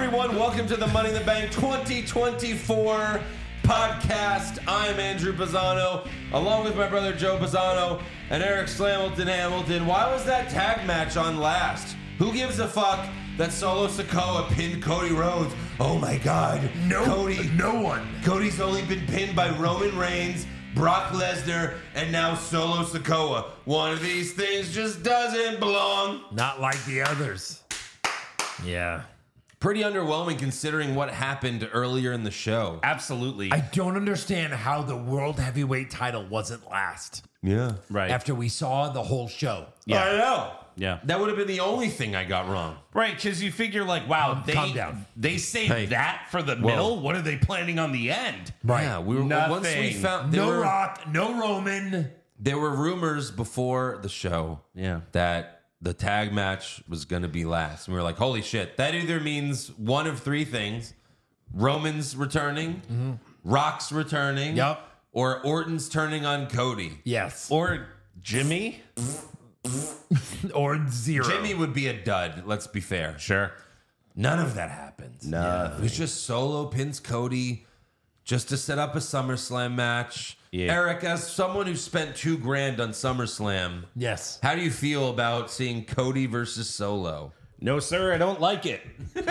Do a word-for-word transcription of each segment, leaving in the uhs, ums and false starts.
everyone. Welcome to the Money in the Bank twenty twenty-four podcast. I'm Andrew Bazzano, along with my brother Joe Bazzano and Eric Slamilton Hamilton. Why was that tag match on last? Who gives a fuck that Solo Sikoa pinned Cody Rhodes? Oh my God. No, Cody, no one. Cody's only been pinned by Roman Reigns, Brock Lesnar, and now Solo Sikoa. One of these things just doesn't belong. Not like the others. Yeah. Pretty underwhelming considering what happened earlier in the show. Absolutely. I don't understand how the World Heavyweight title wasn't last Yeah. right. after we saw the whole show. Yeah. I know. Yeah. That would have been the only thing I got wrong. Right, because you figure like, wow, Um, they calm down. they saved Hey. that for the Whoa. middle. What are they planning on the end? Right. Yeah, we were once we Nothing. found there No were, Rock, no Roman. there were rumors before the show Yeah. that the tag match was going to be last. And we were like, holy shit, that either means one of three things. Roman's returning, Rock's returning, Yep. or Orton's turning on Cody. Yes. Or Jimmy? Or zero. Jimmy would be a dud, let's be fair. Sure. None of that happened. No. It was just Solo pins Cody just to set up a SummerSlam match. Yeah. Eric, as someone who spent two grand on SummerSlam, Yes. how do you feel about seeing Cody versus Solo? No, sir, I don't like it.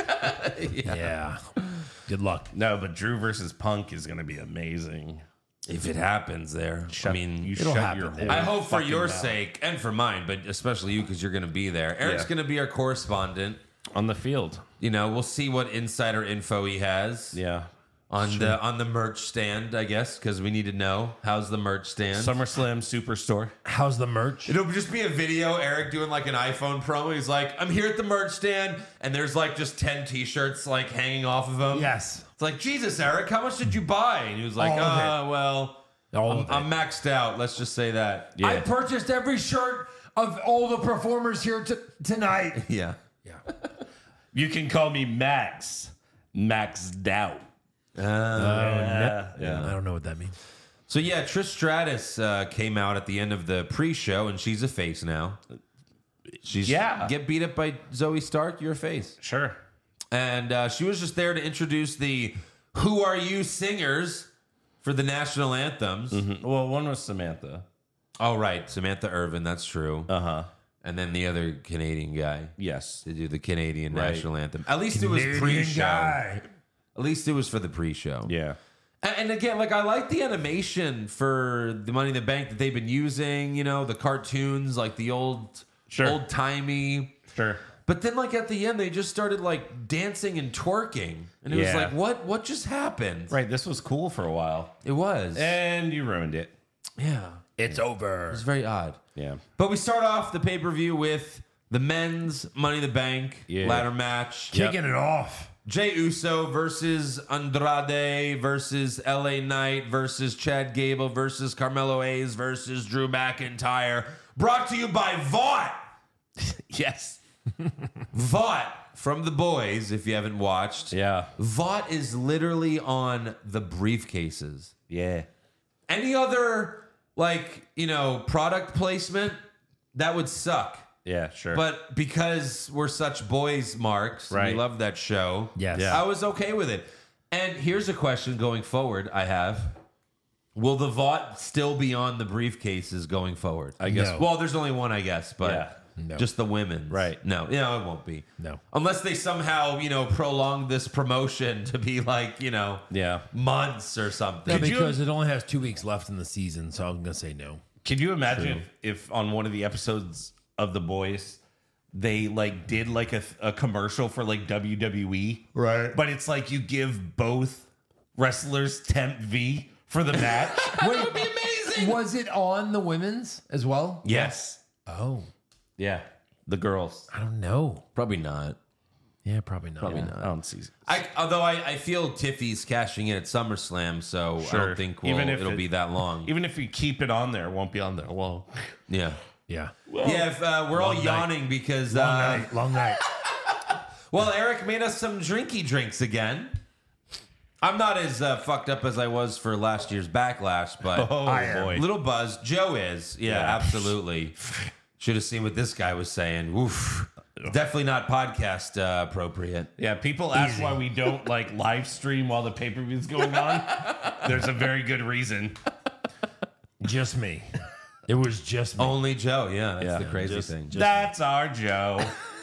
Yeah. Good luck. No, but Drew versus Punk is going to be amazing. If it happens there. I mean, you it'll shut happen your there. whole I hope for fucking your mouth. sake and for mine, but especially you because you're going to be there. Eric's Yeah. going to be our correspondent. On the field. You know, we'll see what insider info he has Yeah. on the on the merch stand, I guess, because we need to know how's the merch stand. SummerSlam Superstore. How's the merch? It'll just be a video, Eric doing like an iPhone promo. He's like, I'm here at the merch stand, and there's like just ten t-shirts like hanging off of him. Yes. It's like, Jesus, Eric, how much did you buy? And he was like, All of it. oh, well, All I'm, of it. I'm maxed out. Let's just say that. Yeah. I purchased every shirt of all the performers here t- tonight. Yeah. Yeah. You can call me Max. Maxed out. Uh, Yeah. I don't know what that means. so, yeah, Trish Stratus uh, came out at the end of the pre-show, and she's a face now. She's Yeah. Get beat up by Zoe Stark, you're a face. Sure. And uh, she was just there to introduce the Who Are You singers for the national anthems. Well, one was Samantha. Oh, right. Samantha Irvin, that's true. Uh huh. And then the other Canadian guy Yes. to do the Canadian Right. national anthem. At least it was Canadian pre-show. guy. At least it was for the pre-show. Yeah. And, and again, like I like the animation for the Money in the Bank that they've been using. You know, the cartoons, like the old, Sure. old timey. Sure. But then, like at the end, they just started like dancing and twerking, and it was Yeah. like, what? What just happened? Right. This was cool for a while. It was. And you ruined it. yeah. It's over. It was very odd. Yeah. But we start off the pay per view with the men's Money in the Bank Yeah. ladder match. Kicking it off. Jey Uso versus Andrade versus L A Knight versus Chad Gable versus Carmelo Hayes versus Drew McIntyre. Brought to you by Vought. Yes. Vought from the boys, if you haven't watched. Yeah. Vought is literally on the briefcases. Yeah. Any other, like, you know, product placement, that would suck. Yeah. Sure. But because we're such boys, Marks, and Right. we love that show. Yes. Yeah. I was okay with it. And here's a question going forward I have. Will the Vought still be on the briefcases going forward? I guess. No. Well, there's only one, I guess, but Yeah. No. just the women's. Right. No, you know, it won't be. No. Unless they somehow, you know, prolong this promotion to be like, you know, Yeah. months or No, something. you- because it only has two weeks left in the season, so I'm gonna say no. Can you imagine if, if on one of the episodes of The Boys they like did like a, a commercial for like W W E, Right. but it's like you give both wrestlers temp V for the match. Wait, That would be amazing. was it on the women's as well? Yes. Oh, Yeah. The girls. I don't know. Probably not. Yeah, probably not. Probably I not. don't see. I, although I, I feel Tiffy's cashing in at SummerSlam, so I Sure. don't think we'll, Even if it'll it- be that long. Even if you keep it on there, it won't be on there. Well, Yeah. Yeah. yeah, if, uh, we're all long night. yawning because, Long uh, night. Long night. well, Eric made us some drinky drinks again. I'm not as uh, fucked up as I was for last year's Backlash, but oh I am. boy. little buzz. Joe is. Yeah, Yeah. absolutely. Should have seen what this guy was saying. Oof. Definitely not podcast uh, appropriate. Yeah, people ask Easy. why we don't like live stream while the pay per view's going on. There's a very good reason. Just me. It was just me. Only Joe. Yeah, that's Yeah, the crazy just- thing. just- That's our Joe.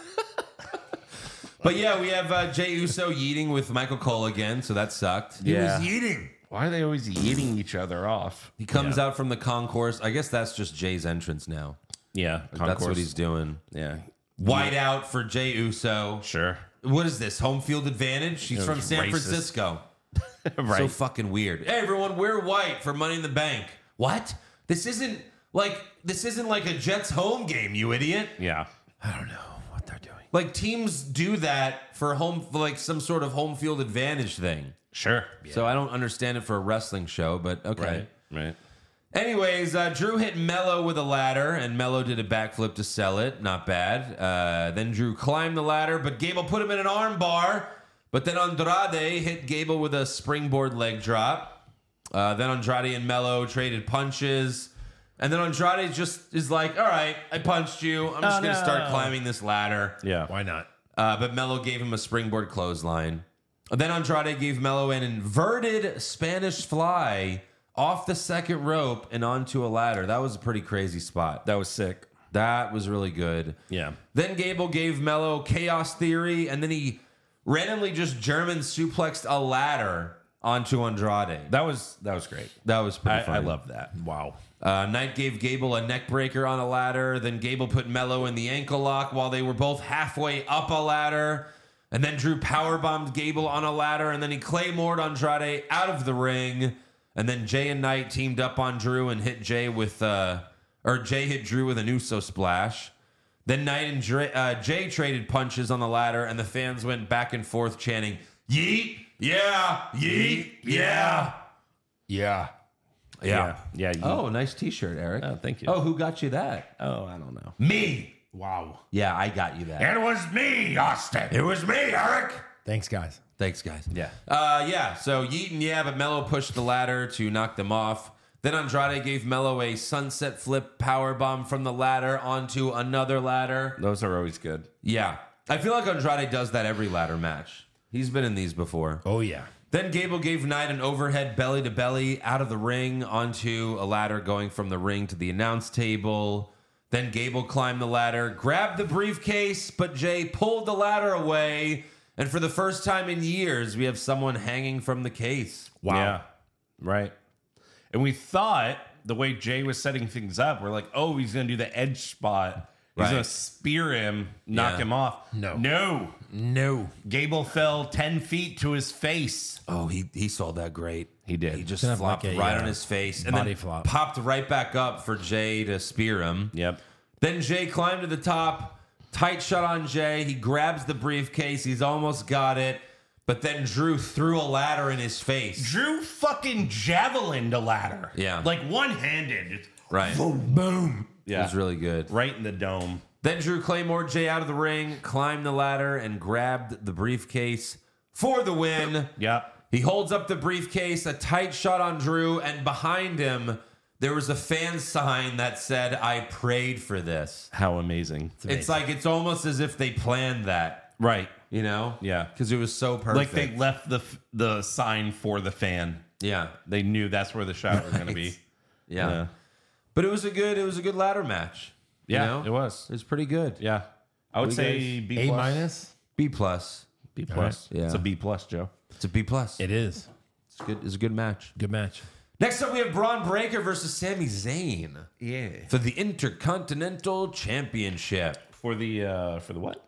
But yeah, we have uh, Jey Uso yeeting with Michael Cole again, so that sucked. He Yeah. was eating. Why are they always eating each other off? He comes out from the concourse. I guess that's just Jay's entrance now. Yeah, That's concourse. what he's doing. Yeah, White out for Jey Uso. sure. What is this? Home field advantage? She's It from was San racist. Francisco. Right. So fucking weird. Hey everyone, we're white for Money in the Bank. What? This isn't like this isn't like a Jets home game, you idiot. yeah. I don't know what they're doing. Like teams do that for home for like some sort of home field advantage thing. Sure. So I don't understand it for a wrestling show, but okay. Right. Right. Anyways, uh, Drew hit Mello with a ladder, and Mello did a backflip to sell it. Not bad. Uh, then Drew climbed the ladder, but Gable put him in an arm bar. But then Andrade hit Gable with a springboard leg drop. Uh, then Andrade and Mello traded punches. And then Andrade just is like, all right, I punched you. I'm just Oh, going to no. start climbing this ladder. Yeah. Why not? Uh, but Mello gave him a springboard clothesline. Then Andrade gave Mello an inverted Spanish fly off the second rope and onto a ladder. That was a pretty crazy spot. That was sick. That was really good. Yeah. Then Gable gave Mello Chaos Theory, and then he randomly just German suplexed a ladder onto Andrade. That was that was great. That was pretty I, funny. I love that. Wow. Uh, Knight gave Gable a neck breaker on a ladder. Then Gable put Mello in the ankle lock while they were both halfway up a ladder. And then Drew powerbombed Gable on a ladder. And then he claymored Andrade out of the ring. And then Jay and Knight teamed up on Drew and hit Jay with, uh, or Jay hit Drew with an Uso splash. Then Knight and Dre, uh, Jay traded punches on the ladder. And the fans went back and forth chanting, yeet, yeah, yeet, yeah. Yeah. Yeah. Yeah. you- Oh, nice t-shirt, Eric. Oh, thank you. Oh, who got you that? Oh, I don't know. Me. Wow. Yeah, I got you that. It was me, Austin. It was me, Eric. Thanks, guys. Thanks, guys. Yeah. Uh, yeah, so Yeaton, yeah, but Mello pushed the ladder to knock them off. Then Andrade gave Mello a sunset flip power bomb from the ladder onto another ladder. Those are always good. Yeah. I feel like Andrade does that every ladder match. He's been in these before. Oh, yeah. Then Gable gave Knight an overhead belly to belly out of the ring onto a ladder going from the ring to the announce table. Then Gable climbed the ladder, grabbed the briefcase, but Jay pulled the ladder away. And for the first time in years, we have someone hanging from the case. Wow. Yeah. Right. And we thought the way Jay was setting things up, we're like, oh, he's going to do the edge spot. He's Right. going to spear him, knock Yeah. him off. No. No. No. Gable fell ten feet to his face. Oh, he he sold that great. He did. He just Kind of flopped like a, right uh, on his face and body then flop. popped right back up for Jay to spear him. Yep. Then Jay climbed to the top, tight shot on Jay. He grabs the briefcase. He's almost got it. But then Drew threw a ladder in his face. Drew fucking javelined a ladder. Yeah. Like one handed. Right. Boom. It Yeah. was really good. Right in the dome. Then Drew Claymore Jay out of the ring, climbed the ladder, and grabbed the briefcase for the win. Yep. He holds up the briefcase, a tight shot on Drew, and behind him, there was a fan sign that said, I prayed for this. How amazing. It's like, it's almost as if they planned that, Right. you know? Yeah. Because it was so perfect. Like they left the the sign for the fan. Yeah. They knew that's where the shot was going to be. Yeah. Yeah. But it was a good, it was a good ladder match. you Yeah, know? it was. It was pretty good. Yeah. I would What do say you B A plus. minus? B plus. B plus. right. Yeah. It's a B plus, Joe. It's a B plus. It is. It's good. It's a good match. Good match. Next up, we have Braun Breaker versus Sami Zayn Yeah. for the Intercontinental Championship. For the uh for the what?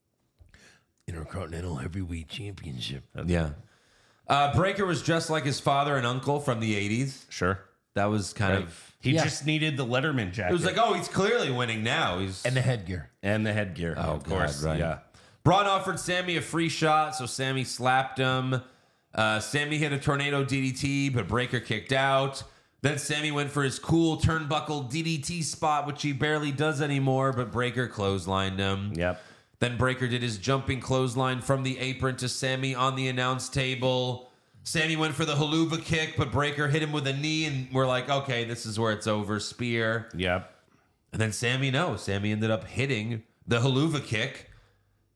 Intercontinental Heavyweight Championship. Yeah. Uh, Breaker was just like his father and uncle from the eighties. Sure. That was kind Right. of. He Yeah. just needed the Letterman jacket. It was like, oh, he's clearly winning now. He's And the headgear. and the headgear. Oh, of course. God, right. Yeah. Braun offered Sammy a free shot, so Sammy slapped him. Uh, Sammy hit a tornado D D T, but Breaker kicked out. Then Sammy went for his cool turnbuckle D D T spot, which he barely does anymore, but Breaker clotheslined him. Yep. Then Breaker did his jumping clothesline from the apron to Sammy on the announce table. Sammy went for the haluva kick, but Breaker hit him with a knee, and we're like, okay, this is where it's over. Spear. Yep. And then Sammy, no. Sammy ended up hitting the haluva kick.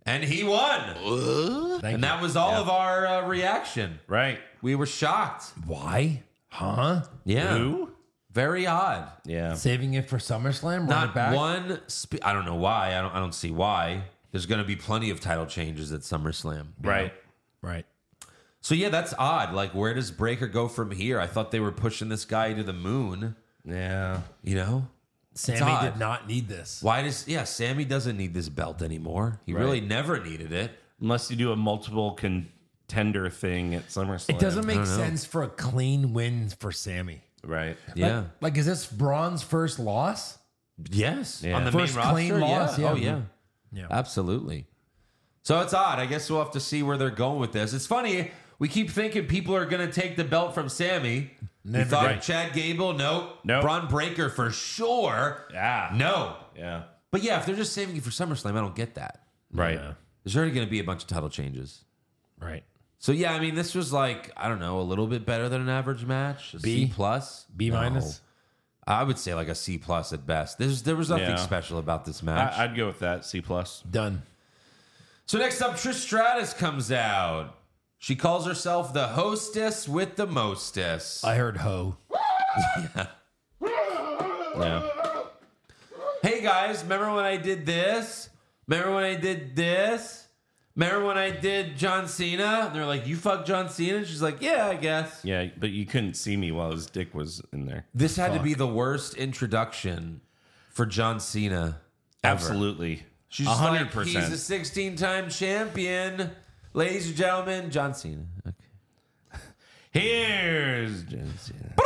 And he won. Thank And you. that was all of our uh, reaction. Right. We were shocked. Why? Huh? Yeah. Who? Very odd. Yeah. Saving it for SummerSlam? Run it Not back? one. Spe- I don't know why. I don't. I don't see why. There's going to be plenty of title changes at SummerSlam. Right. Right. So yeah, that's odd. Like, where does Breaker go from here? I thought they were pushing this guy to the moon. Yeah. You know, Sammy odd. did not need this. why does? Yeah, Sammy doesn't need this belt anymore. He Right. really never needed it. Unless you do a multiple contender thing at SummerSlam. It doesn't make know. sense for a clean win for Sammy. Right. Yeah. Like, like, is this Braun's first loss? Yes. Yeah. On the First main clean roster. loss, Yeah. yeah. Oh yeah. Yeah. Absolutely. So it's odd. I guess we'll have to see where they're going with this. It's funny. We keep thinking people are going to take the belt from Sammy. We Never thought did. Chad Gable. Nope. Nope. Braun Breaker for sure. Yeah. No. Yeah. But yeah, if they're just saving you for SummerSlam, I don't get that. Right. Yeah. There's already going to be a bunch of title changes. Right. So yeah, I mean, this was like, I don't know, a little bit better than an average match. A B? C plus, B No. minus? I would say like a C plus at best. There's there was nothing Yeah. special about this match. I, I'd go with that. C plus. Done. So next up, Trish Stratus comes out. She calls herself the hostess with the mostess. I heard ho. Yeah. Hey guys, remember when I did this? Remember when I did this? Remember when I did John Cena? And they're like, you fuck John Cena? And she's like, yeah, I guess. Yeah, but you couldn't see me while his dick was in there. This had to be the worst introduction for John Cena ever. Absolutely. She's A just hundred like, he's a percent. sixteen-time champion. Ladies and gentlemen, John Cena. Okay. Here's John Cena.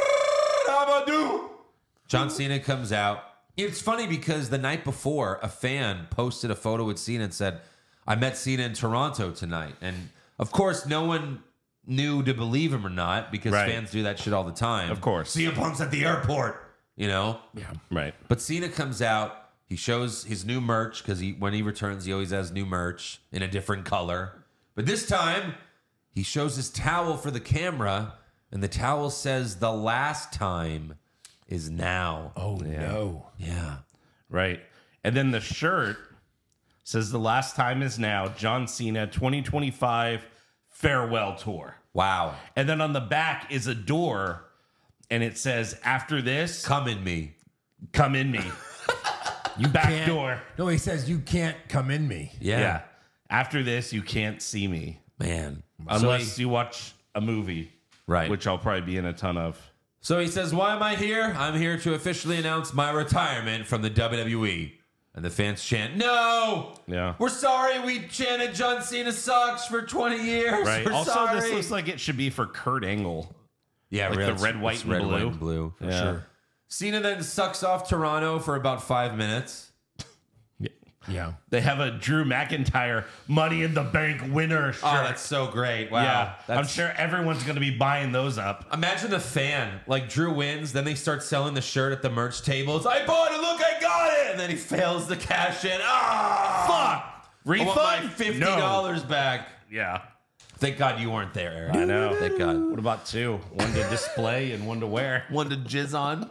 John Cena comes out. It's funny because the night before, a fan posted a photo with Cena and said, I met Cena in Toronto tonight. And of course, no one knew to believe him or not because Right. fans do that shit all the time. Of course. C M Punk's at the airport, you know? Yeah. Right. But Cena comes out. He shows his new merch because he, when he returns, he always has new merch in a different color. But this time, he shows his towel for the camera, and the towel says, the last time is now. Oh, no. Yeah. Right. And then the shirt says the last time is now, John Cena twenty twenty-five farewell tour. Wow. And then on the back is a door and it says, after this, Come in me. come in me. You Back can't- door. No, he says you can't come in me. Yeah. Yeah. After this, you can't see me. Man. Unless so he, you watch a movie. Right. Which I'll probably be in a ton of. So he says, why am I here? I'm here to officially announce my retirement from the W W E. And the fans chant, no! Yeah. We're sorry we chanted John Cena sucks for twenty years. Right. We're Also, sorry. this looks like it should be for Kurt Angle. Yeah, Like really, the red, it's- white, it's and red, blue. white, and blue. For Yeah. sure. Cena then sucks off Toronto for about five minutes. Yeah. They have a Drew McIntyre Money in the Bank winner shirt. Oh, that's so great. Wow. yeah. I'm That's- sure everyone's going to be buying those up. Imagine the fan, like Drew wins, then they start selling the shirt at the merch tables. I bought it, look, I got it! And then he fails to cash in. Ah! Fuck! I want Refund? my fifty dollars back. Yeah. Thank God you weren't there, Eric. I know. Thank God. What about two? One to display and one to wear. One to jizz on.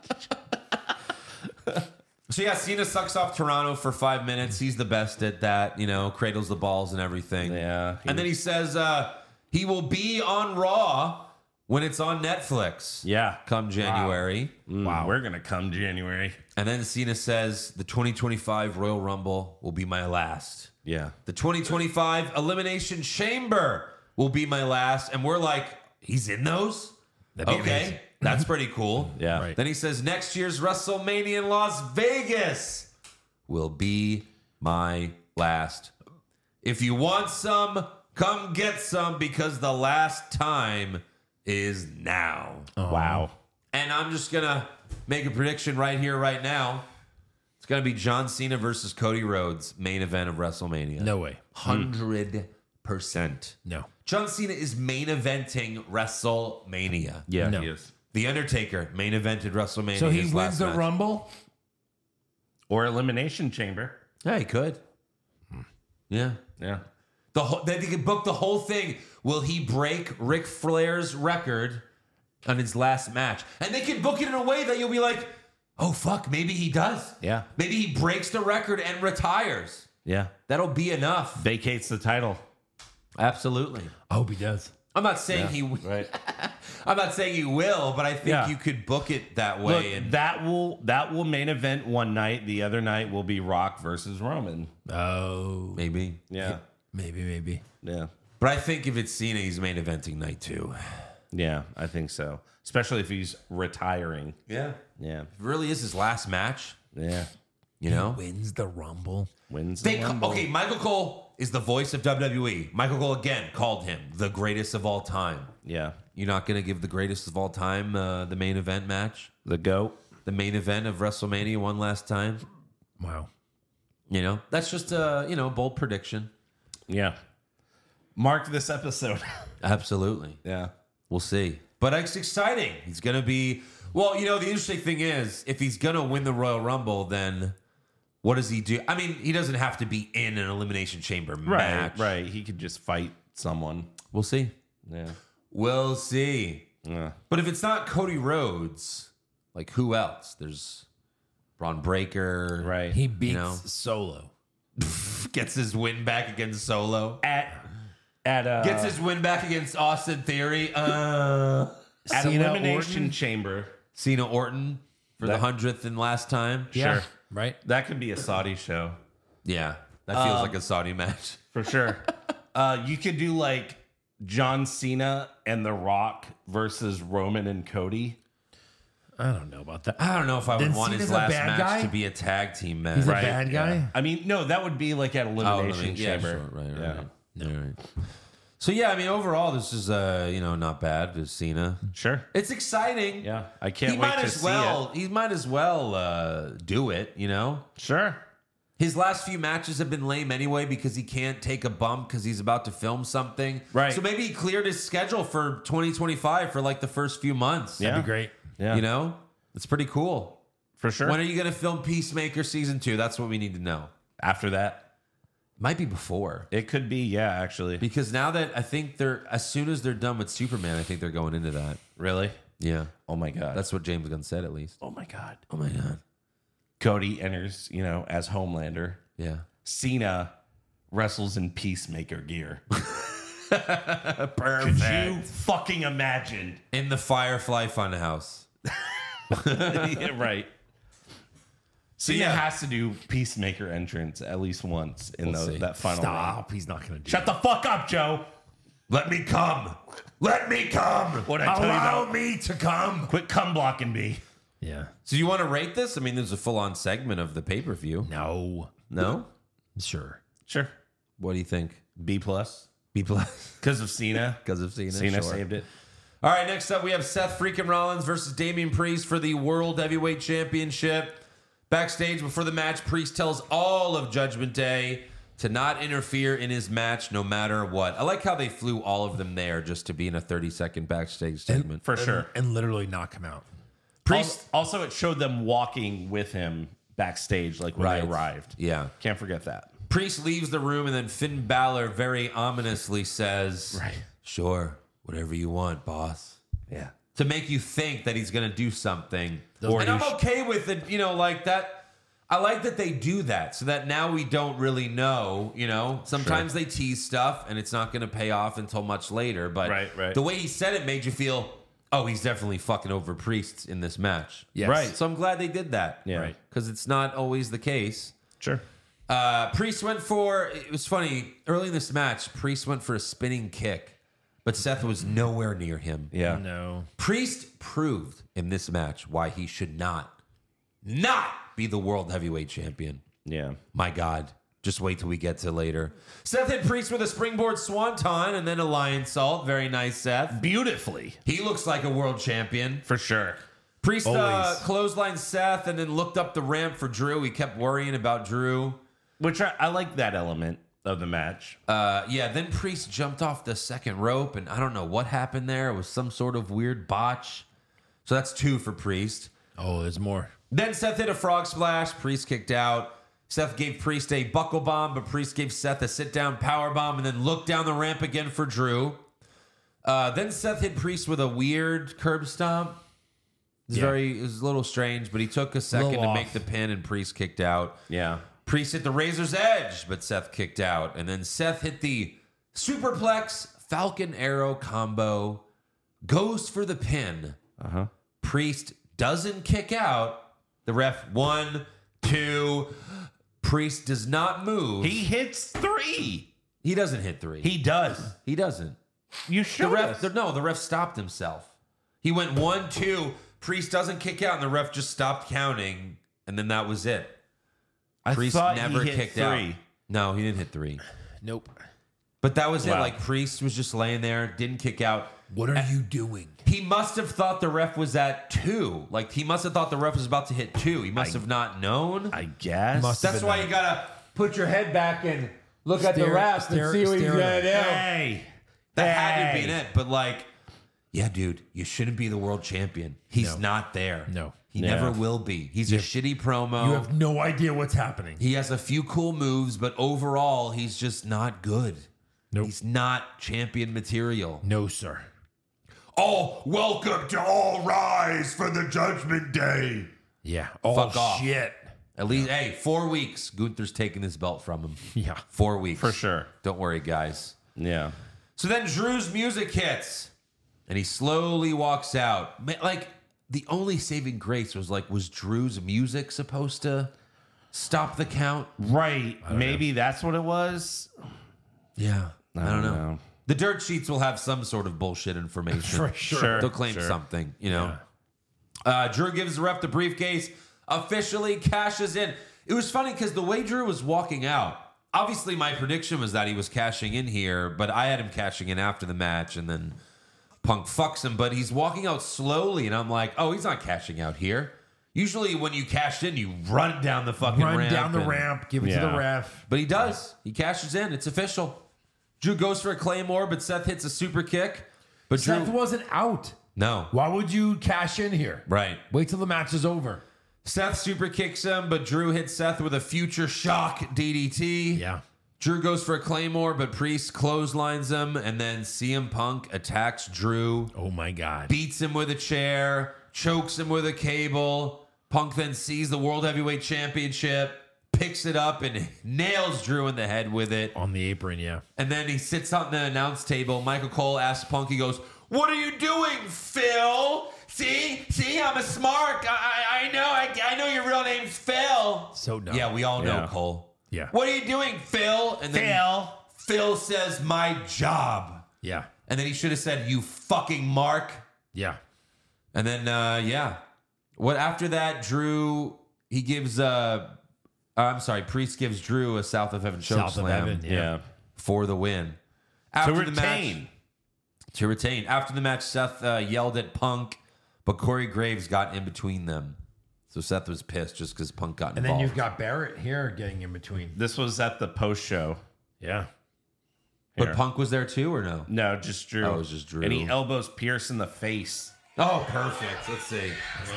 So yeah, Cena sucks off Toronto for five minutes. He's the best at that, you know, cradles the balls and everything. Yeah. And then he says uh, he will be on Raw when it's on Netflix. Yeah. Come January. Wow. We're going to come January. And then Cena says the twenty twenty-five Royal Rumble will be my last. Yeah. The twenty twenty-five Elimination Chamber will be my last. And we're like, he's in those? That'd be Okay. amazing. That's pretty cool. Yeah. Right. Then he says next year's WrestleMania in Las Vegas will be my last. If you want some, come get some because the last time is now. Wow. And I'm just going to make a prediction right here, right now. It's going to be John Cena versus Cody Rhodes, main event of WrestleMania. No way. one hundred percent. No. John Cena is main eventing WrestleMania. Yeah, No. he is. The Undertaker main evented WrestleMania. So he his wins last the match. Rumble? Or Elimination Chamber. Yeah, he could. Yeah. Yeah. The whole, they could book the whole thing. Will he break Ric Flair's record on his last match? And they could book it in a way that you'll be like, oh, fuck, maybe he does. Yeah. Maybe he breaks the record and retires. Yeah. That'll be enough. Vacates the title. Absolutely. I hope he does. I'm not saying he. Right. I'm not saying he will, but I think Yeah. you could book it that way. Look, and that will that will main event one night. The other night will be Rock versus Roman. Oh, maybe. Yeah. maybe, maybe. Yeah. But I think if it's Cena, he's main eventing night two. Yeah, I think so. Especially if he's retiring. Yeah. Yeah. It really is his last match. Yeah. You know. Wins the Rumble. Wins They the ca- Rumble. okay, Michael Cole is the voice of W W E. Michael Cole again called him the greatest of all time. Yeah. You're not going to give the greatest of all time uh, the main event match, The GOAT. the main event of WrestleMania one last time. Wow. You know, that's just a you know bold prediction. Yeah. Mark this episode. Absolutely, Yeah. we'll see. But it's exciting. He's going to be well. You know, the interesting thing is if he's going to win the Royal Rumble, then what does he do? I mean, he doesn't have to be in an Elimination Chamber match. Right. Right. He could just fight someone. We'll see. Yeah. We'll see. Yeah. But if it's not Cody Rhodes, like who else? There's Braun Breaker. Right. He beats You know. Solo. Gets his win back against Solo. At at uh Gets his win back against Austin Theory. Uh, at Cena Elimination Orton? Chamber. Cena Orton for the That- hundredth and last time. Sure. Right? That could be a Saudi show. Yeah. That feels like a Saudi match. For sure. uh you could do like John Cena and The Rock versus Roman and Cody. I don't know about that. I don't know if I would Then want his Cena's a last bad match guy? to be a tag team match. He's a Right, bad guy? yeah. I mean, no, that would be like at Oh, Elimination really? Yeah, Chamber. sure. Right, right, Yeah. right. No. Right. So yeah, I mean, overall, this is uh, you know, not bad with Cena. Sure. It's exciting. Yeah. I can't He wait might to as see well. it. He might as well uh, do it. You know, Sure. his last few matches have been lame anyway because he can't take a bump because he's about to film something. Right. So maybe he cleared his schedule for twenty twenty-five for like the first few months. Yeah. That'd be great. Yeah. You know, it's pretty cool. For sure. When are you going to film Peacemaker season two? That's what we need to know. After that, Might be before. it could be, yeah, actually. Because now that I think they're, as soon as they're done with Superman, I think they're going into that. Really? Yeah. Oh my god. That's what James Gunn said, at least. oh my god. Oh my God. Cody enters, you know, as Homelander. Yeah. Cena wrestles in Peacemaker gear. Perfect. Could you fucking imagine? In the Firefly Funhouse. Yeah, right. Cena yeah. has to do Peacemaker entrance at least once in We'll the, see. that final round. Stop. He's not going to do Shut the fuck up, Joe. Let me come. Let me come. What I tell you Allow about? me to come. Quit cum blocking me. Yeah. So you want to rate this? I mean, there's a full-on segment of the pay-per-view. No. No? Sure. Sure. What do you think? B plus B plus. because of Cena. Because of Cena. Cena Sure. saved it. All right, next up we have Seth freaking Rollins versus Damian Priest for the World Heavyweight Championship. Backstage before the match, Priest tells all of Judgment Day to not interfere in his match no matter what. I like how they flew all of them there just to be in a thirty-second backstage segment. For sure. And literally knock him out. Priest, Also, it showed them walking with him backstage, like when Right. they arrived. yeah. Can't forget that. Priest leaves the room and then Finn Balor very ominously says, Right. "Sure, whatever you want, boss." Yeah. To make you think that he's going to do something. Or and he I'm sh- okay with it, you know, like that. I like that they do that so that now we don't really know, you know. Sometimes they tease stuff and it's not going to pay off until much later. But Right, right. the way he said it made you feel, oh, he's definitely fucking over Priest in this match. Yes. Right. So I'm glad they did that. Yeah. Right. Because it's not always the case. Sure. Uh, Priest went for, it was funny, early in this match, Priest went for a spinning kick, but Seth was nowhere near him. Yeah. No. Priest proved in this match why he should not, not be the world heavyweight champion. Yeah. My God. Just wait till we get to later. Seth hit Priest with a springboard swanton and then a lion salt. Very nice, Seth. Beautifully. He looks like a world champion. For sure. Priest uh, Always. clotheslined Seth and then looked up the ramp for Drew. He kept worrying about Drew. Which I, I like that element of the match. Uh, yeah, then Priest jumped off the second rope, and I don't know what happened there. It was some sort of weird botch. So that's two for Priest. Oh, there's more. Then Seth hit a frog splash. Priest kicked out. Seth gave Priest a buckle bomb, but Priest gave Seth a sit-down power bomb and then looked down the ramp again for Drew. Uh, then Seth hit Priest with a weird curb stomp. It was Yeah. very, it was a little strange, but he took a second Little to off. make the pin, and Priest kicked out. Yeah. Priest hit the Razor's Edge, but Seth kicked out. And then Seth hit the Superplex Falcon Arrow combo, goes for the pin. Uh-huh. Priest doesn't kick out. The ref, one, two. Priest does not move. He hits three. He doesn't hit three. He does. He doesn't. You The showed ref, us. the, no, the ref stopped himself. He went one, two. Priest doesn't kick out, and the ref just stopped counting, and then that was it. I Priest thought never he hit kicked three. out. No, he didn't hit three. Nope. But that was it. Wow. Like, Priest was just laying there, didn't kick out. What are you doing? He must have thought the ref was at two. Like, he must have thought the ref was about to hit two. He must I- have not known. I guess. Must have That's been why that. you gotta put your head back and look at the Stare- ref stare- and see what he's stare gonna at do. it. Hey. That had to Hey. be it. But like, yeah, dude, you shouldn't be the world champion. He's No. not there. No. He Yeah. never will be. He's a shitty promo. You have no idea what's happening. He has a few cool moves, but overall, he's just not good. Nope. He's not champion material. No, sir. Oh, welcome to All Rise for the Judgment Day. Yeah. Oh, Fuck off. shit. At least, hey, four weeks. Gunther's taking his belt from him. Yeah. Four weeks. For sure. Don't worry, guys. Yeah. So then Drew's music hits, and he slowly walks out. Ma- Like, the only saving grace was like, was Drew's music supposed to stop the count? Right. Maybe that's what it was. Yeah. I don't, know. know. The dirt sheets will have some sort of bullshit information. For sure. Sure. They'll claim Sure. something, you know. Uh, Drew gives the ref the briefcase, officially cashes in. It was funny because the way Drew was walking out, obviously my prediction was that he was cashing in here, but I had him cashing in after the match, and then Punk fucks him, but he's walking out slowly, and I'm like, oh, he's not cashing out here. Usually when you cash in, you run down the fucking Run ramp. down the and- ramp, give it to Yeah. the ref. But he does. He cashes in. It's official. Drew goes for a Claymore, but Seth hits a super kick. But Drew... Seth wasn't out. No. Why would you cash in here? Right. Wait till the match is over. Seth super kicks him, but Drew hits Seth with a future shock D D T. Yeah. Drew goes for a Claymore, but Priest clotheslines him, and then C M Punk attacks Drew, Oh my God. beats him with a chair, chokes him with a cable. Punk then sees the World Heavyweight Championship, picks it up, and nails Drew in the head with it. On the apron, yeah. And then he sits on the announce table. Michael Cole asks Punk, he goes, "What are you doing, Phil? See? See, I'm a smart. I, I, I know. I, I know your real name's Phil." So dumb. Yeah, we all know, Yeah. Cole. Yeah. What are you doing, Phil? And then Phil. Phil says, "My job." Yeah. And then he should have said, "You fucking Mark." Yeah. And then, uh, yeah. What after that, Drew, he gives, uh, I'm sorry, Priest gives Drew a South of Heaven choke South of slam Heaven, Yeah. for the win. To After the retain. match, to retain. After the match, Seth uh, yelled at Punk, but Corey Graves got in between them. So Seth was pissed just because Punk got And involved. then you've got Barrett here getting in between. This was at the post show. Yeah. but Here. Punk was there too, or no? No, just Drew. Oh, it was just Drew. And he elbows Pierce in the face. Oh, perfect. Let's see.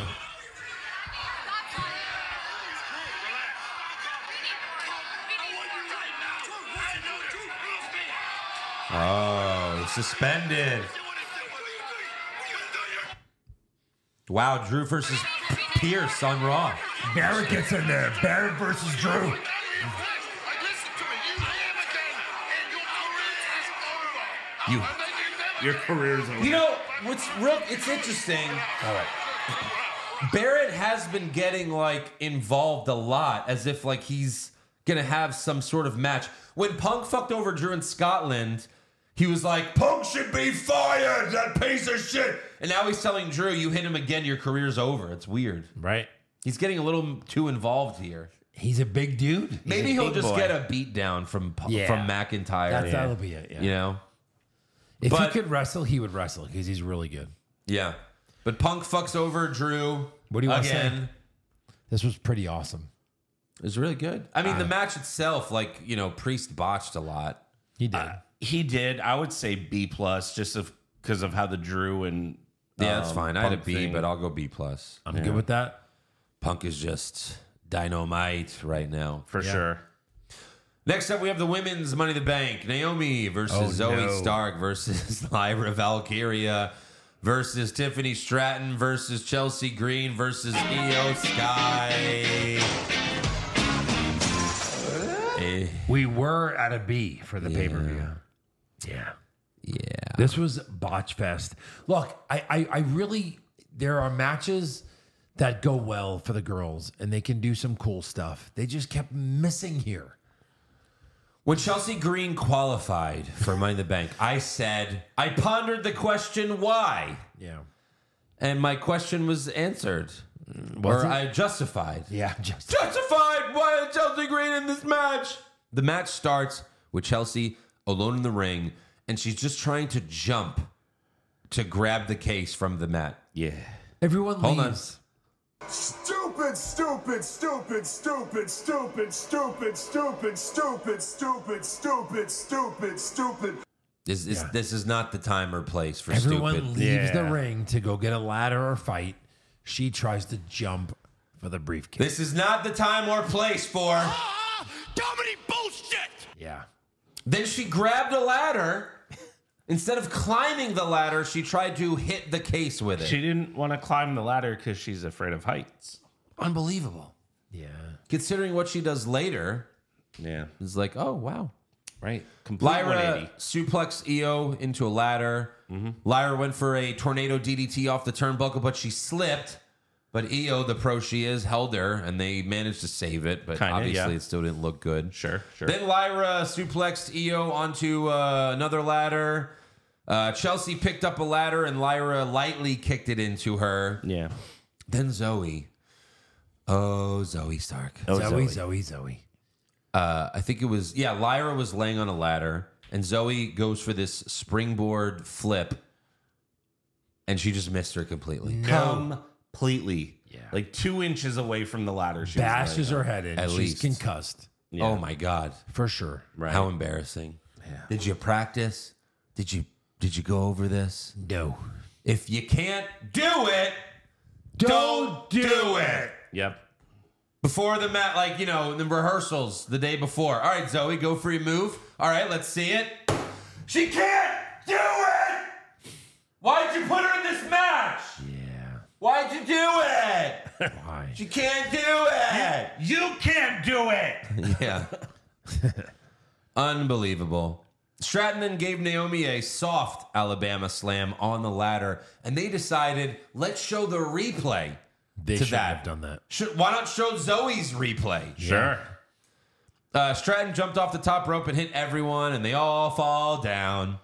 Oh, suspended. Wow, Drew versus Pierce on Raw. Barrett gets in there. Barrett versus Drew. You, Your career's over. you know what's real? It's interesting. All right. Barrett has been getting like involved a lot, as if like he's gonna have some sort of match. When Punk fucked over Drew in Scotland, he was like, "Punk should be fired, that piece of shit." And now he's telling Drew, "You hit him again, your career's over." It's weird. Right. He's getting a little too involved here. He's a big dude. Maybe a he'll big just boy. get a beat down from Pu- Yeah. from McIntyre. That's, That'll be it. Yeah. You know, If But- he could wrestle, he would wrestle because he's really good. yeah. But Punk fucks over Drew. What do you wanna say? again. This was pretty awesome. It was really good. I mean, the match itself, like, you know, Priest botched a lot. He did. He did. I would say B plus, just because of how the Drew and Yeah, that's um, fine. I had a Punk B, thing- but I'll go B plus. I'm good with that. Punk is just dynamite right now. for Yeah. sure. Next up, we have the women's Money in the Bank. Naomi versus Oh, Zoe no. Stark versus Lyra Valkyria versus Tiffany Stratton versus Chelsea Green versus Io Sky. We were at a B for the Yeah. pay-per-view. Yeah. Yeah. This was botch fest. Look, I, I, I really, there are matches that go well for the girls and they can do some cool stuff. They just kept missing here. When Chelsea Green qualified for Money in the Bank, I said, I pondered the question, why? Yeah. And my question was answered. Was or it? I justified. Yeah. Just Justified! Why is Chelsea Green in this match? The match starts with Chelsea alone in the ring, and she's just trying to jump to grab the case from the mat. Yeah. everyone Hold on. leaves. Stupid, stupid, stupid, stupid, stupid, stupid, stupid, stupid, stupid, stupid, stupid, stupid. This is, Yeah. this is not the time or place for Everyone stupid. leaves the Yeah. ring to go get a ladder or fight. She tries to jump for the briefcase. This is not the time or place for. Dummy bullshit! yeah. Then she grabbed a ladder. Instead of climbing the ladder, she tried to hit the case with it. She didn't want to climb the ladder because she's afraid of heights. Unbelievable. Yeah. Considering what she does later, Yeah. it's like, oh, wow. Right. Complete one Lyra eighty. suplexed Io into a ladder. Lyra went for a tornado D D T off the turnbuckle, but she slipped. But Io, the pro she is, held her, and they managed to save it. But Kinda, obviously, yeah. it still didn't look good. Sure, sure. Then Lyra suplexed Io onto uh, another ladder. Uh, Chelsea picked up a ladder, and Lyra lightly kicked it into her. Yeah. Then Zoe. Oh, Zoe Stark. Oh, Zoe, Zoe. Zoe, Zoe. Uh, I think it was, yeah, Lyra was laying on a ladder, and Zoe goes for this springboard flip, and she just missed her completely. Completely. Yeah. Like two inches away from the ladder. She was Bashes laying her head in. At She's least. concussed. Yeah. Oh my God. For sure. on. Right. How embarrassing. Did you practice? Did you did you go over this? No. If you can't do it, don't do it. Yep. Before the mat, like, you know, the rehearsals the day before. All right, Zoe, go for your move. All right, let's see it. She can't do it. Why'd you put her in this match? Yeah. Why'd you do it? Why? She can't do it. You can't do it. Yeah. Unbelievable. Stratton then gave Naomi a soft Alabama slam on the ladder, and they decided, let's show the replay They to should that. have done that. Should, why not show Zoe's replay? Sure. Uh, Stratton jumped off the top rope and hit everyone, and they all fall down.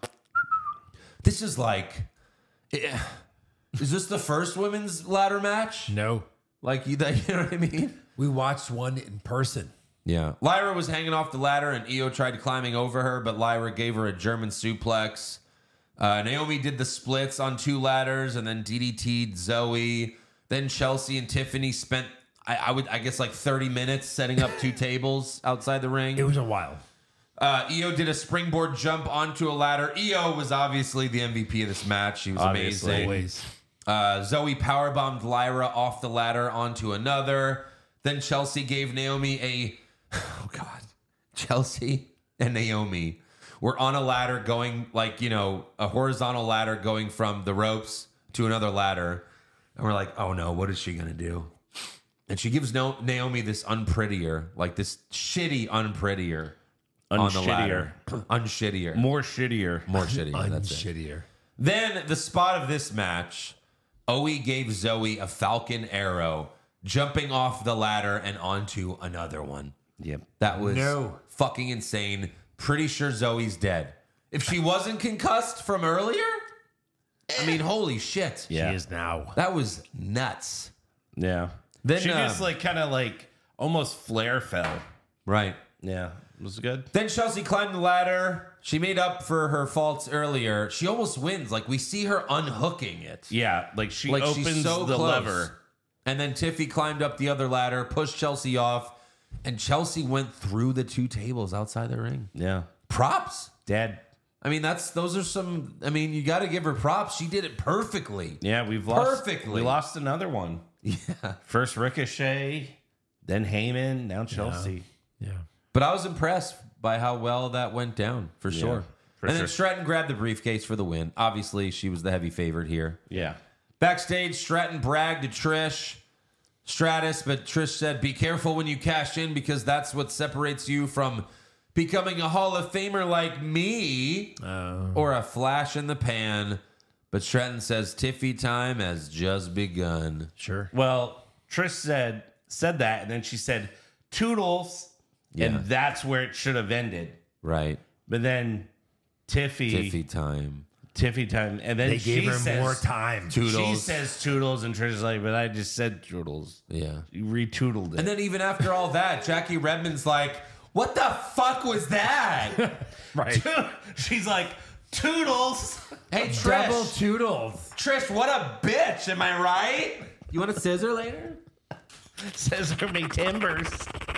This is like, eh, is this the first women's ladder match? No. Like, you, you know what I mean? We watched one in person. Yeah. Lyra was hanging off the ladder, and Io tried climbing over her, but Lyra gave her a German suplex. Uh, Naomi did the splits on two ladders, and then D D T'd Zoe. Then Chelsea and Tiffany spent, I, I would, I guess, like thirty minutes setting up two tables outside the ring. It was a while. Uh, Io did a springboard jump onto a ladder. Io was obviously the M V P of this match. She was Obviously. amazing. Always. Uh, Zoe powerbombed Lyra off the ladder onto another. Then Chelsea gave Naomi a... Oh, God. Chelsea and Naomi were on a ladder going, like, you know, a horizontal ladder going from the ropes to another ladder. And we're like, oh, no, what is she going to do? And she gives no- Naomi this unprettier, like this shitty unprettier on the ladder. Unshittier. More shittier. More shittier. That's it. Unshittier. Then the spot of this match, Owie gave Zoe a Falcon Arrow, jumping off the ladder and onto another one. Yep. That was No. fucking insane. Pretty sure Zoe's dead. If she wasn't concussed from earlier, I mean, holy shit. Yeah. She is now. That was nuts. Yeah. Then, she uh, just like kind of like almost flare fell. Right. Yeah. It was good. Then Chelsea climbed the ladder. She made up for her faults earlier. She almost wins. Like, we see her unhooking it. Yeah. Like she Like, opens she's so the close. lever. And then Tiffy climbed up the other ladder, pushed Chelsea off, and Chelsea went through the two tables outside the ring. Yeah. Props. Dead. I mean, that's those are some. I mean, you got to give her props. She did it perfectly. Yeah. We've lost. Perfectly. We lost another one. Yeah. First Ricochet, then Heyman, now Chelsea. Yeah. But I was impressed by how well that went down, for sure. for and then sure. Stratton grabbed the briefcase for the win. Obviously, she was the heavy favorite here. Yeah. Backstage, Stratton bragged to Trish Stratus, but Trish said, be careful when you cash in because that's what separates you from becoming a Hall of Famer like me, Oh. or a flash in the pan. But Stratton says Tiffy time has just begun. Sure. Well, Trish said said that, and then she said Toodles, Yeah. and that's where it should have ended. Right. But then Tiffy, Tiffy time. Tiffy time, and then They she gave her says, more time. She Toodles. says Toodles, and Trish is like, but I just said Toodles. Yeah. You retootled it. And then even after all that, Jackie Redmond's like, what the fuck was that? Right. She's like, Toodles. Hey, Double Trish. toodles. Trish, what a bitch. Am I right? You want a scissor later? Says her me timbers.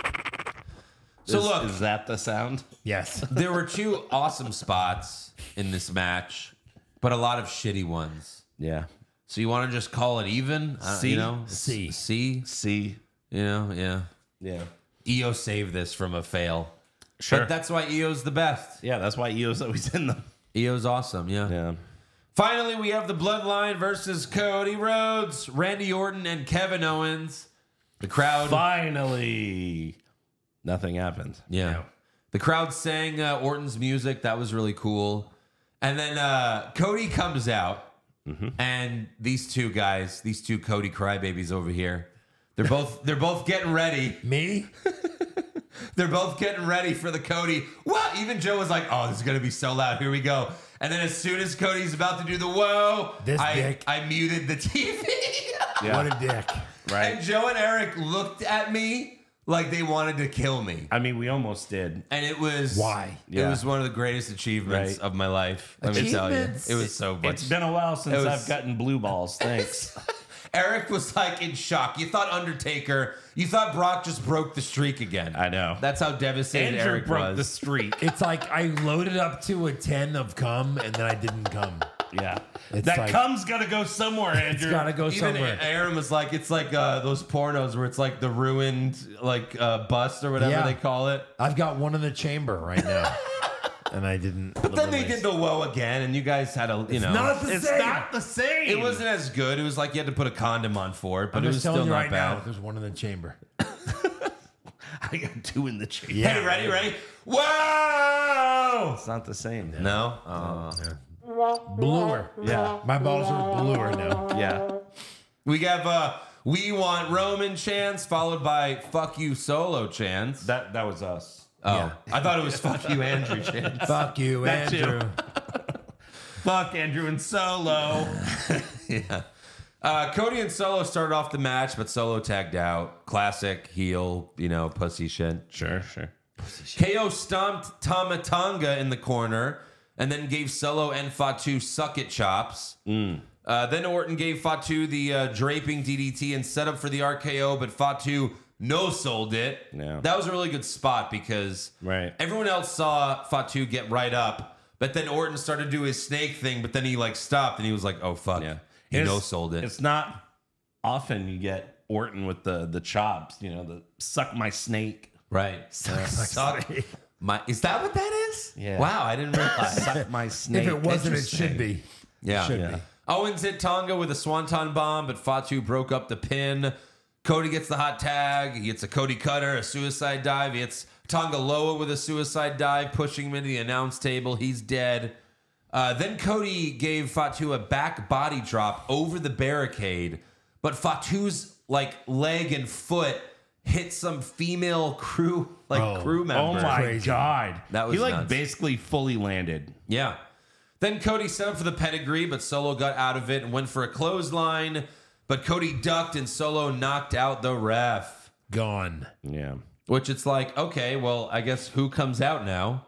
So Is- look, is that the sound? Yes. there were two awesome spots in this match, but a lot of shitty ones. Yeah. So you want to just call it even? Uh, C? You know? C. C? See. You know, yeah. Yeah. E O saved this from a fail. Sure. But that's why E O's the best. Yeah, that's why E O's always in them. E O's awesome, yeah. Yeah. Finally, we have the Bloodline versus Cody Rhodes, Randy Orton, and Kevin Owens. The crowd... Finally, nothing happened. Yeah. No. The crowd sang uh, Orton's music. That was really cool. And then uh, Cody comes out, and these two guys, these two Cody crybabies over here, they're both they're both getting ready. Me? They're both getting ready for the Cody. What? Even Joe was like, "Oh, this is gonna be so loud. Here we go." And then as soon as Cody's about to do the whoa, This I, dick. I muted the T V. Yeah. What a dick. Right. And Joe and Eric looked at me like they wanted to kill me. I mean, we almost did. And it was Why? It Yeah. was one of the greatest achievements Right. of my life. Let me tell you, Achievements? it was so much. It's been a while since It was- I've gotten blue balls. Thanks. Eric was like in shock. You thought Undertaker, you thought Brock just broke the streak again. I know. That's how devastated Andrew Eric broke was. the streak. It's like I loaded up to a ten of cum and then I didn't cum. Yeah. It's that like- cum's got to go somewhere, Andrew. It's got to go Even somewhere. Aaron was like, it's like uh, those pornos where it's like the ruined like uh, bust or whatever Yeah. they call it. I've got one in the chamber right now. And I didn't. But then they did the whoa again, and you guys had a, you know. not the It's same. not the same. It wasn't as good. It was like you had to put a condom on for it, but I'm it just was telling still you not right now, bad. there's one in the chamber. I got two in the chamber. Yeah. Hey, ready, ready? Whoa! It's not the same. No? Uh, Bluer. Yeah. My balls are bluer now. Yeah. we have uh, We Want Roman chants, followed by Fuck You Solo chants. That that was us. Oh, Yeah. I thought it was Fuck You Andrew chants. Fuck you, That too. Andrew. Fuck Andrew and Solo. Yeah. Uh, Cody and Solo started off the match, but Solo tagged out. Classic heel, you know, pussy shit. Sure, sure. K O stomped Tamatanga in the corner and then gave Solo and Fatu suck it chops. Uh, then Orton gave Fatu the uh, draping D D T and set up for the R K O, but Fatu no-sold it. Yeah. That was a really good spot because Right. everyone else saw Fatu get right up, but then Orton started to do his snake thing, but then he like stopped and he was like, oh, fuck. Yeah. He It's- no-sold it. It's not often you get Orton with the the chops, you know, the suck my snake. Right. Suck, suck my. Is that what that is? Yeah. Wow, I didn't realize. Suck my snake. If it wasn't, it Interesting. should be. Yeah. Should Yeah. be. Owens hit Tonga with a swanton bomb, but Fatu broke up the pin. Cody gets the hot tag. He gets a Cody cutter, a suicide dive. He hits Tonga Loa with a suicide dive, pushing him into the announce table. He's dead. Uh, then Cody gave Fatu a back body drop over the barricade, but Fatu's like leg and foot hit some female crew like Oh. crew member. Oh my Crazy. god. That was He like nuts. basically fully landed. Yeah. Then Cody set up for the pedigree, but Solo got out of it and went for a clothesline. But Cody ducked and Solo knocked out the ref. Gone. Yeah. Which it's like, okay, well, I guess who comes out now?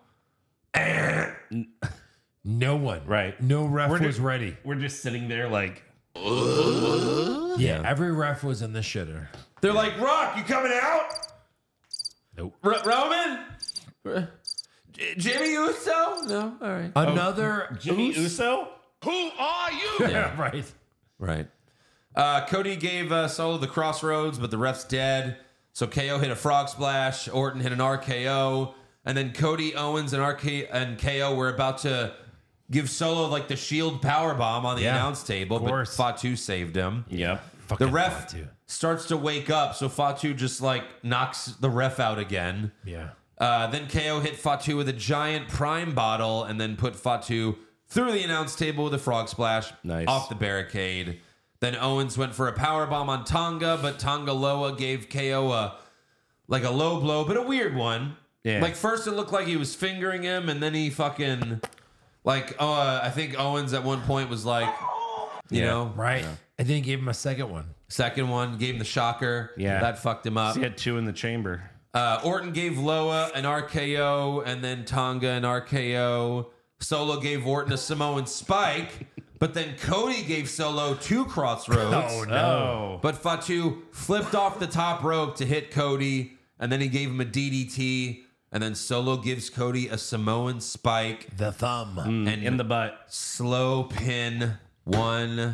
No one. Right. No ref We're was just- ready. We're just sitting there like Yeah, every ref was in the shitter. They're like, Rock, you coming out? Nope. R- Roman? R- J- Jimmy Uso? No? All right. Another Jimmy Us- Uso? Who are you? Yeah, right. Right. Uh, Cody gave uh, Solo the crossroads, but the ref's dead. So K O hit a frog splash. Orton hit an R K O. And then Cody, Owens, and R K and K O were about to give Solo like the shield power bomb on the Yeah, announce table, of but course. Fatu saved him. Yep. The Fucking ref Fatu. starts to wake up, so Fatu just like knocks the ref out again. Yeah. Uh, then K O hit Fatu with a giant Prime bottle and then put Fatu through the announce table with a frog splash Nice. off the barricade. Then Owens went for a powerbomb on Tonga, but Tonga Loa gave K O a like a low blow, but a weird one. Yeah. Like first it looked like he was fingering him, and then he fucking like uh, I think Owens at one point was like, you Yeah. know, Right. And then he gave him a second one. second one gave him the shocker. Yeah. That fucked him up. He had two in the chamber. Uh, Orton gave Loa an R K O, and then Tonga an R K O. Solo gave Orton a Samoan spike, but then Cody gave Solo two crossroads. Oh, No. But Fatu flipped off the top rope to hit Cody, and then he gave him a D D T, and then Solo gives Cody a Samoan spike The thumb. and In the butt. slow pin. One,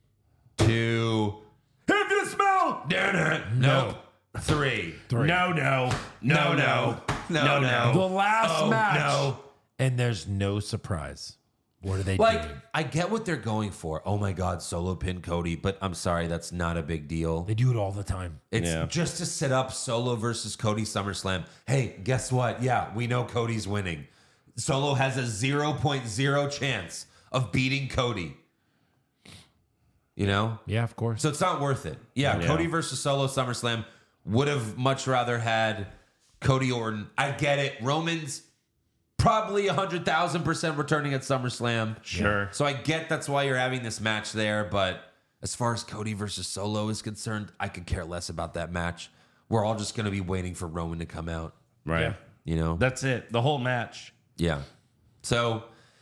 two. If you smell dinner, nope. Three. Three. No, no. No, no. No, no. The last Oh, match. no. And there's no surprise. What are they Like, doing? I get what they're going for. Oh my God, Solo pin Cody, but I'm sorry, that's not a big deal. They do it all the time. It's Yeah. just to set up Solo versus Cody SummerSlam. Hey, guess what? Yeah, we know Cody's winning. Solo has a zero point zero chance of beating Cody. You know? Yeah, of course. So it's not worth it. Yeah, Yeah. Cody versus Solo SummerSlam would have much rather had Cody Orton. I get it. Roman's probably one hundred thousand percent returning at SummerSlam. Sure. So I get that's why you're having this match there, but as far as Cody versus Solo is concerned, I could care less about that match. We're all just going to be waiting for Roman to come out, Right. Yeah. you know? That's it. The whole match. Yeah. So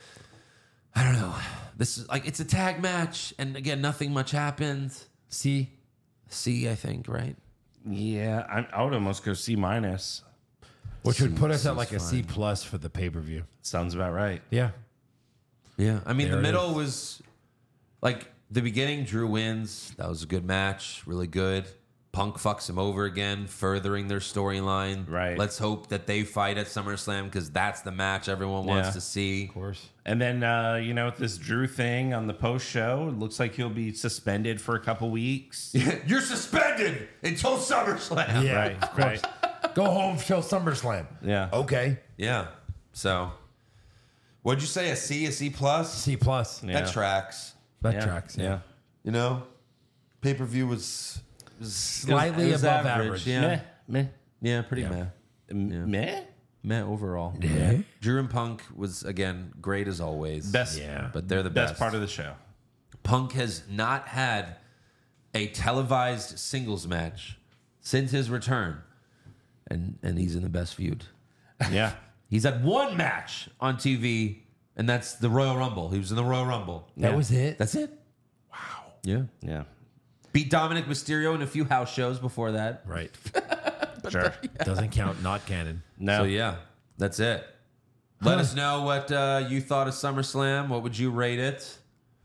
I don't know. This is like it's a tag match, and again, nothing much happens. See? C, I think, right? Yeah. I, I would almost go C minus. Which would put us Seems at like a C plus for the pay per view. Sounds about right. Yeah. Yeah. I mean, There the it middle is. was like the beginning. Drew wins. That was a good match. Really good. Punk fucks him over again, furthering their storyline. Right. Let's hope that they fight at SummerSlam because that's the match everyone wants Yeah. to see. Of course. And then, uh, you know, with this Drew thing on the post show, it looks like he'll be suspended for a couple weeks. You're suspended until SummerSlam. Yeah. Right, Of course. right. Go home till SummerSlam. Yeah. Okay. Yeah. So, what'd you say? A C, a C plus? C plus. Yeah. That tracks. That Yeah. tracks. Yeah. You know, pay per view was, was Slightly it was above average. Yeah. Meh. Meh. Yeah, pretty Yeah. meh. M- Meh? Meh overall. Yeah. Drew and Punk was again great as always. Best, Yeah. but they're the best, best. part of the show. Punk has not had a televised singles match since his return, and and he's in the best feud. Yeah. He's had one match on T V, and that's the Royal Rumble. He was in the Royal Rumble. That Yeah. was it. That's it. Wow. Yeah. Yeah. Beat Dominic Mysterio in a few house shows before that. Right. Sure. Doesn't count. Not canon. No. So yeah, that's it. Let us know what uh, you thought of SummerSlam. What would you rate it?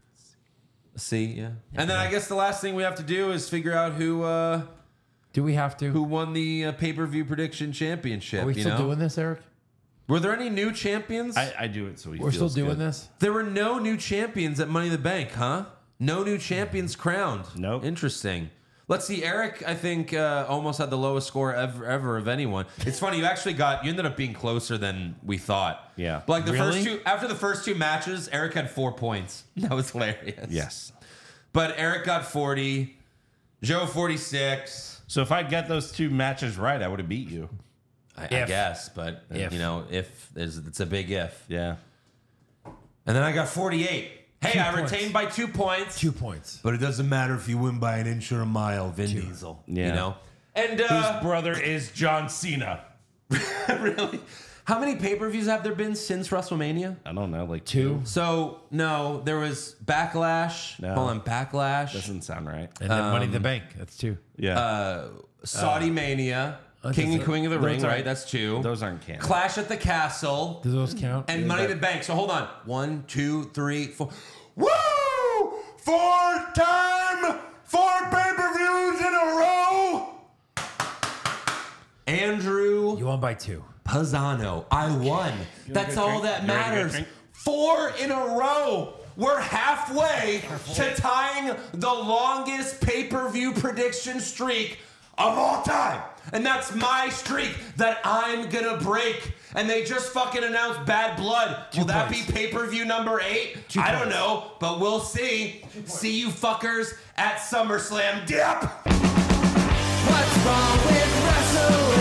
C, yeah. And then I guess the last thing we have to do is figure out who uh, Do we have to? who won the uh, pay per view prediction championship. Are we you still know? doing this, Eric? Were there any new champions? I, I do it so he We're still feels doing good. this? there were no new champions at Money in the Bank, huh? No new champions crowned. Nope. Interesting. Let's see. Eric, I think, uh, almost had the lowest score ever, ever of anyone. It's funny. You actually got. You ended up being closer than we thought. Yeah. But like the Really? first two, after the first two matches, Eric had four points. That was hilarious. Yes. But Eric got forty. Joe forty-six. So if I get those two matches right, I would have beat you. I, I If. guess, but If. you know, if there's, it's a big if. Yeah. And then I got forty-eight. Hey, Two I points. retained by two points. Two points. But it doesn't matter if you win by an inch or a mile, Vin Diesel. Yeah. You know? And uh, Whose brother is John Cena? really? How many pay-per-views have there been since WrestleMania? I don't know, like Two. So, no, there was Backlash. No. Hold on, Backlash. Doesn't sound right. And then Money Um, in the Bank. That's two. Yeah. Uh, Saudi Mania. King and those- Queen of the those Ring, aren't- right? That's two. those aren't canon. Clash at the Castle. Do those count? And Money in the Bank. So hold on. One, two, three, four. Woo! Four time, four pay-per-views in a row. Andrew You won by two. Pisano. I won. That's get a all drink? that You ready to get a matters. drink? Four in a row. We're halfway to tying the longest pay-per-view prediction streak of all time. And that's my streak that I'm gonna break. And they just fucking announced Bad Blood. Two Will that points. be pay-per-view number eight? Two I don't points. know, but we'll see. See you fuckers at SummerSlam. Dip! What's wrong with wrestling?